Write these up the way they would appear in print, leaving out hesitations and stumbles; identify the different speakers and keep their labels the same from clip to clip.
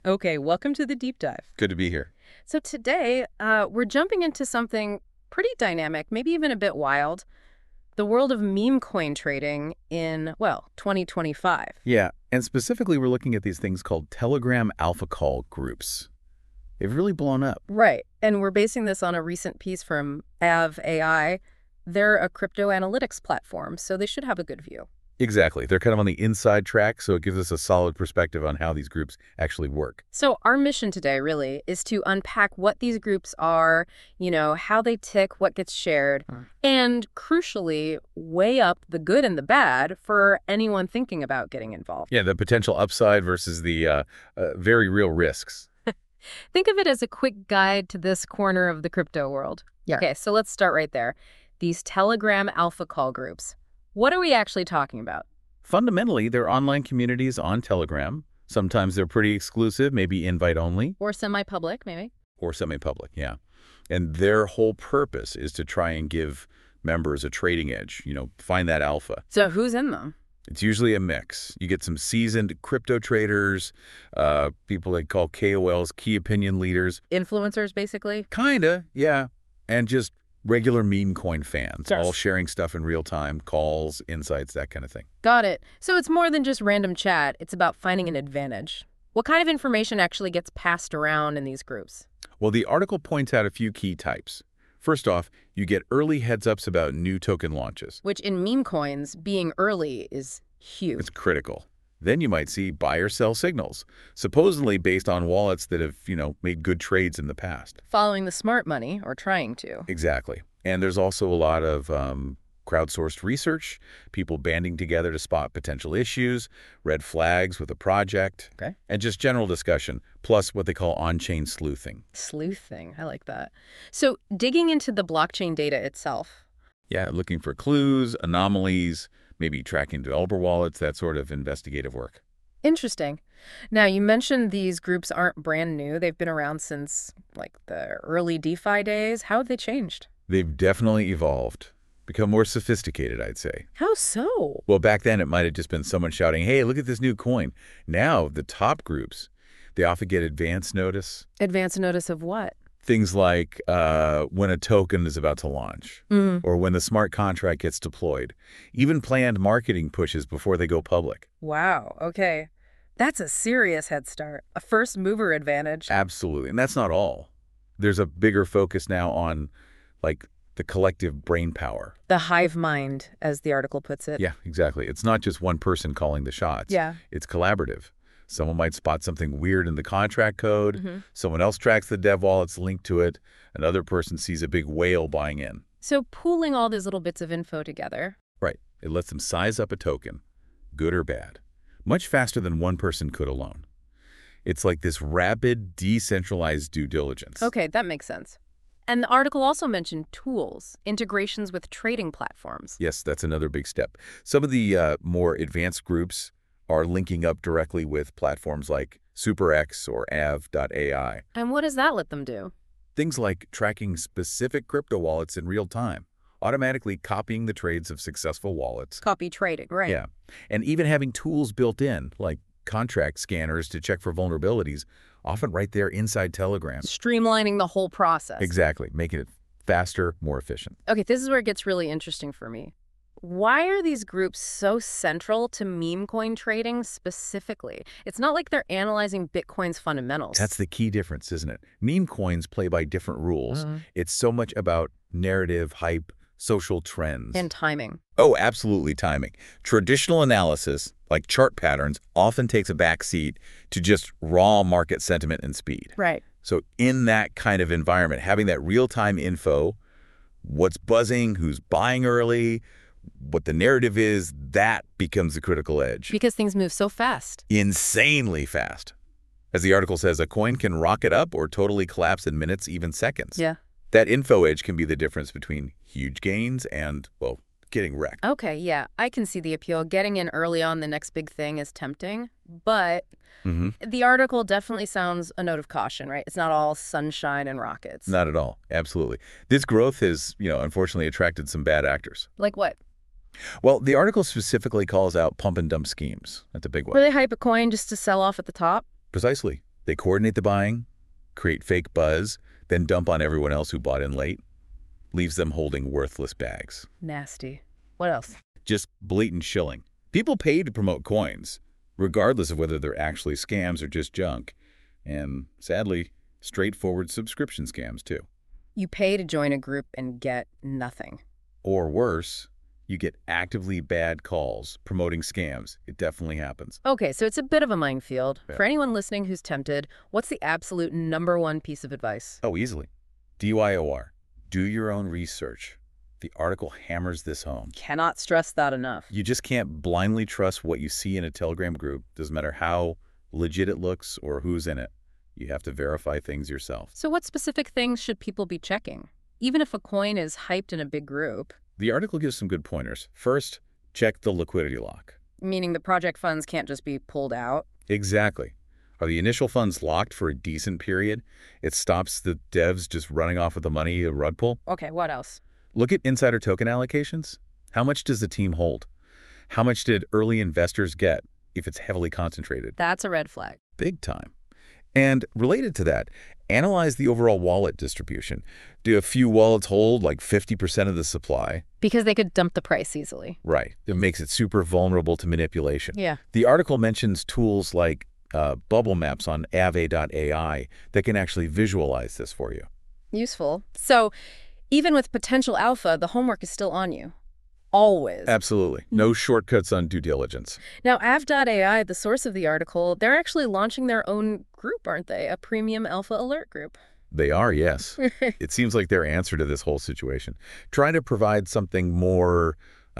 Speaker 1: Okay, welcome to the deep dive.
Speaker 2: Good to be here.
Speaker 1: So today, we're jumping into something pretty dynamic, maybe even a bit wild, the world of meme coin trading in, well, 2025.
Speaker 2: Yeah, and specifically we're looking at these things called Telegram alpha call groups. They've really blown up.
Speaker 1: Right, and we're basing this on a recent piece from Av AI. They're a crypto analytics platform, so they should have a good view.
Speaker 2: Exactly. They're kind of on the inside track, so it gives us a solid perspective on how these groups actually work.
Speaker 1: So our mission today really is to unpack what these groups are, how they tick, what gets shared, and crucially, weigh up the good and the bad for anyone thinking about getting involved.
Speaker 2: Yeah, the potential upside versus the very real risks.
Speaker 1: Think of it as a quick guide to this corner of the crypto world.
Speaker 2: Yeah.
Speaker 1: Okay, so let's start right there. These Telegram alpha call groups. What are we actually talking about?
Speaker 2: Fundamentally, they're online communities on Telegram. Sometimes they're pretty exclusive, maybe invite-only.
Speaker 1: Or semi-public, maybe?
Speaker 2: Or semi-public, yeah. And their whole purpose is to try and give members a trading edge, find that alpha.
Speaker 1: So who's in them?
Speaker 2: It's usually a mix. You get some seasoned crypto traders, people they call KOLs, key opinion leaders.
Speaker 1: Influencers, basically?
Speaker 2: Kinda, yeah. And just regular meme coin fans,
Speaker 1: Yes.
Speaker 2: all sharing stuff in real time, calls, insights, that kind of thing.
Speaker 1: Got it. So it's more than just random chat. It's about finding an advantage. What kind of information actually gets passed around in these groups?
Speaker 2: Well, the article points out a few key types. First off, you get early heads-ups about new token launches.
Speaker 1: Which in meme coins, being early is huge.
Speaker 2: It's critical. Then you might see buy or sell signals, supposedly based on wallets that have, made good trades in the past.
Speaker 1: Following the smart money, or trying to.
Speaker 2: Exactly. And there's also a lot of crowdsourced research, people banding together to spot potential issues, red flags with a project,
Speaker 1: Okay.
Speaker 2: and just general discussion, plus what they call on-chain sleuthing.
Speaker 1: Sleuthing, I like that. So digging into the blockchain data itself.
Speaker 2: Yeah, looking for clues, anomalies, maybe tracking developer wallets, that sort of investigative work.
Speaker 1: Interesting. Now, you mentioned these groups aren't brand new. They've been around since, like, the early DeFi days. How have they changed?
Speaker 2: They've definitely evolved, become more sophisticated, I'd say.
Speaker 1: How so?
Speaker 2: Well, back then it might have just been someone shouting, hey, look at this new coin. Now, the top groups, they often get advance notice.
Speaker 1: Advance notice of what?
Speaker 2: Things like when a token is about to launch or when the smart contract gets deployed, even planned marketing pushes before they go public.
Speaker 1: Wow, okay. That's a serious head start. A first mover advantage.
Speaker 2: Absolutely. And that's not all. There's a bigger focus now on the collective brain power.
Speaker 1: The hive mind, as the article puts it.
Speaker 2: Yeah, exactly. It's not just one person calling the shots.
Speaker 1: Yeah.
Speaker 2: It's collaborative. Someone might spot something weird in the contract code. Someone else tracks the dev wallets linked to it. Another person sees a big whale buying in.
Speaker 1: So pooling all these little bits of info together.
Speaker 2: Right. It lets them size up a token, good or bad, much faster than one person could alone. It's like this rapid, decentralized due diligence.
Speaker 1: Okay, that makes sense. And the article also mentioned tools, integrations with trading platforms.
Speaker 2: Yes, that's another big step. Some of the more advanced groups are linking up directly with platforms like SuperX or Av.ai.
Speaker 1: And what does that let them do?
Speaker 2: Things like tracking specific crypto wallets in real time, automatically copying the trades of successful wallets.
Speaker 1: Copy trading, right?
Speaker 2: Yeah, and even having tools built in, like contract scanners to check for vulnerabilities, often right there inside Telegram.
Speaker 1: Streamlining the whole process.
Speaker 2: Exactly, making it faster, more efficient.
Speaker 1: Okay, this is where it gets really interesting for me. Why are these groups so central to meme coin trading specifically? It's not like they're analyzing Bitcoin's fundamentals.
Speaker 2: That's the key difference, isn't it? Meme coins play by different rules. It's so much about narrative, hype, social trends.
Speaker 1: And timing.
Speaker 2: Oh, absolutely timing. Traditional analysis, like chart patterns, often takes a back seat to just raw market sentiment and speed.
Speaker 1: Right.
Speaker 2: So in that kind of environment, having that real-time info, what's buzzing, who's buying early, what the narrative is, that becomes the critical edge.
Speaker 1: Because things move so fast.
Speaker 2: Insanely fast. As the article says, a coin can rocket up or totally collapse in minutes, even seconds.
Speaker 1: Yeah.
Speaker 2: That info edge can be the difference between huge gains and, well, getting wrecked.
Speaker 1: Okay, yeah, I can see the appeal. Getting in early on the next big thing is tempting, but the article definitely sounds a note of caution, right? It's not all sunshine and rockets.
Speaker 2: Not at all. Absolutely. This growth has, unfortunately attracted some bad actors.
Speaker 1: Like what?
Speaker 2: Well, the article specifically calls out pump and dump schemes. That's a big one.
Speaker 1: Where they hype a coin just to sell off at the top?
Speaker 2: Precisely. They coordinate the buying, create fake buzz, then dump on everyone else who bought in late, leaves them holding worthless bags.
Speaker 1: Nasty. What else?
Speaker 2: Just blatant shilling. People pay to promote coins, regardless of whether they're actually scams or just junk. And sadly, straightforward subscription scams, too.
Speaker 1: You pay to join a group and get nothing.
Speaker 2: Or worse, you get actively bad calls promoting scams. It definitely happens.
Speaker 1: Okay, so it's a bit of a minefield.
Speaker 2: Yeah.
Speaker 1: For anyone listening who's tempted, what's the absolute #1 piece of advice?
Speaker 2: Oh, easily. DYOR. Do your own research. The article hammers this home.
Speaker 1: Cannot stress that enough.
Speaker 2: You just can't blindly trust what you see in a Telegram group. Doesn't matter how legit it looks or who's in it. You have to verify things yourself.
Speaker 1: So what specific things should people be checking? Even if a coin is hyped in a big group,
Speaker 2: The article gives some good pointers. First, check the liquidity lock.
Speaker 1: meaning the project funds can't just be pulled out.
Speaker 2: Exactly. Are the initial funds locked for a decent period? It stops the devs just running off with the money a rug pull.
Speaker 1: Okay, what else?
Speaker 2: Look at insider token allocations. How much does the team hold? How much did early investors get if it's heavily concentrated?
Speaker 1: That's a red flag.
Speaker 2: Big time. And related to that, analyze the overall wallet distribution. Do a few wallets hold like 50% of the supply?
Speaker 1: Because they could dump the price easily.
Speaker 2: Right. It makes it super vulnerable to manipulation.
Speaker 1: Yeah.
Speaker 2: The article mentions tools like bubble maps on Aave.ai that can actually visualize this for you.
Speaker 1: Useful. So even with potential alpha, the homework is still on you. Always.
Speaker 2: Absolutely. No shortcuts on due diligence.
Speaker 1: Now, Av.ai, the source of the article, they're actually launching their own group, aren't they? A premium alpha alert group.
Speaker 2: They are, yes. It seems like their answer to this whole situation. Trying to provide something more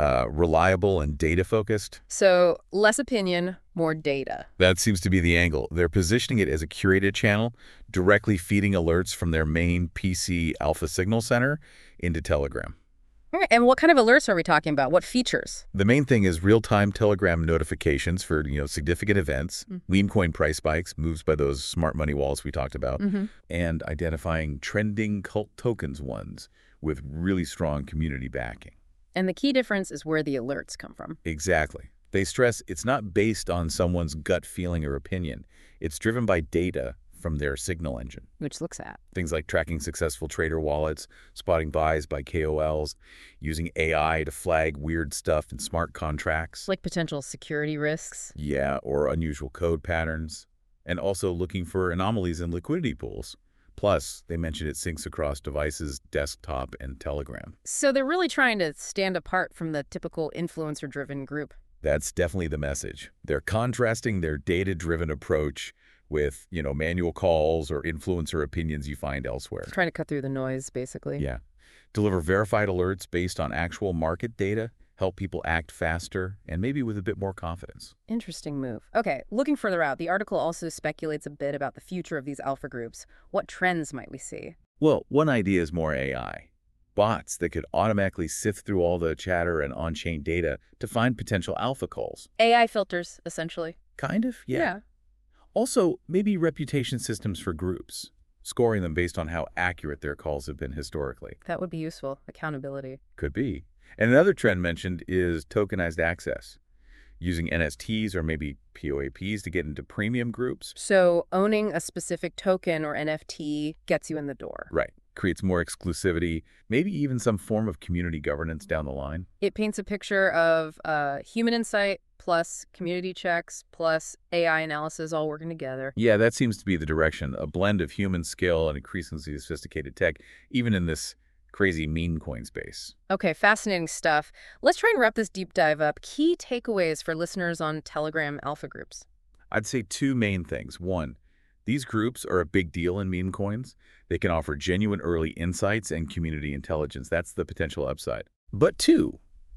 Speaker 2: reliable and data-focused.
Speaker 1: So less opinion, more data.
Speaker 2: That seems to be the angle. They're positioning it as a curated channel, directly feeding alerts from their main PC Alpha Signal Center into Telegram.
Speaker 1: All right, and what kind of alerts are we talking about? What features?
Speaker 2: The main thing is real-time Telegram notifications for, significant events, meme coin price spikes, moves by those smart money wallets we talked about, and identifying trending cult tokens ones with really strong community backing.
Speaker 1: And the key difference is where the alerts come from.
Speaker 2: Exactly. They stress it's not based on someone's gut feeling or opinion. It's driven by data from their signal engine.
Speaker 1: Which looks at
Speaker 2: Things like tracking successful trader wallets, spotting buys by KOLs, using AI to flag weird stuff in smart contracts.
Speaker 1: like potential security risks.
Speaker 2: Yeah, or unusual code patterns. And also looking for anomalies in liquidity pools. Plus, they mentioned it syncs across devices, desktop, and Telegram.
Speaker 1: So they're really trying to stand apart from the typical influencer-driven group.
Speaker 2: That's definitely the message. They're contrasting their data-driven approach with, manual calls or influencer opinions you find elsewhere.
Speaker 1: Trying to cut through the noise, basically.
Speaker 2: Yeah. Deliver verified alerts based on actual market data, help people act faster, and maybe with a bit more confidence.
Speaker 1: Interesting move. Okay, looking further out, the article also speculates a bit about the future of these alpha groups. What trends might we see?
Speaker 2: Well, one idea is more AI. Bots that could automatically sift through all the chatter and on-chain data to find potential alpha calls.
Speaker 1: AI filters, essentially.
Speaker 2: Kind of, yeah. Also, maybe reputation systems for groups, scoring them based on how accurate their calls have been historically.
Speaker 1: That would be useful. Accountability.
Speaker 2: Could be. And another trend mentioned is tokenized access, using NSTs or maybe POAPs to get into premium groups.
Speaker 1: So owning a specific token or NFT gets you in the door.
Speaker 2: Right. Creates more exclusivity, maybe even some form of community governance down the line.
Speaker 1: It paints a picture of human insight plus community checks plus AI analysis all working together.
Speaker 2: Yeah, that seems to be the direction. A blend of human skill and increasingly sophisticated tech, even in this crazy meme coin space.
Speaker 1: Okay, fascinating stuff. Let's try and wrap this deep dive up. Key takeaways for listeners on Telegram alpha groups.
Speaker 2: I'd say two main things. One, these groups are a big deal in meme coins. They can offer genuine early insights and community intelligence. That's the potential upside. But two,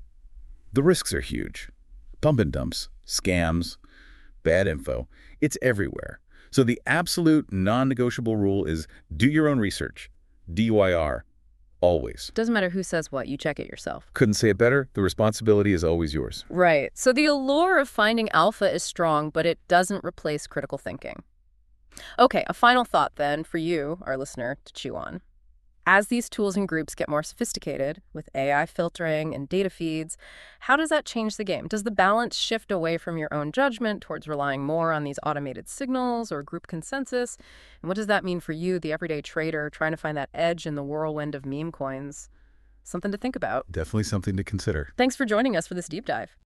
Speaker 2: the risks are huge. Pump and dumps, scams, bad info. It's everywhere. So the absolute non-negotiable rule is do your own research. DYR. Always.
Speaker 1: Doesn't matter who says what, you check it yourself.
Speaker 2: Couldn't say it better. The responsibility is always yours.
Speaker 1: Right. So the allure of finding alpha is strong, but it doesn't replace critical thinking. Okay, a final thought then for you, our listener, to chew on. As these tools and groups get more sophisticated, with AI filtering and data feeds, how does that change the game? Does the balance shift away from your own judgment towards relying more on these automated signals or group consensus? And what does that mean for you, the everyday trader, trying to find that edge in the whirlwind of meme coins? Something to think about.
Speaker 2: Definitely something to consider.
Speaker 1: Thanks for joining us for this deep dive.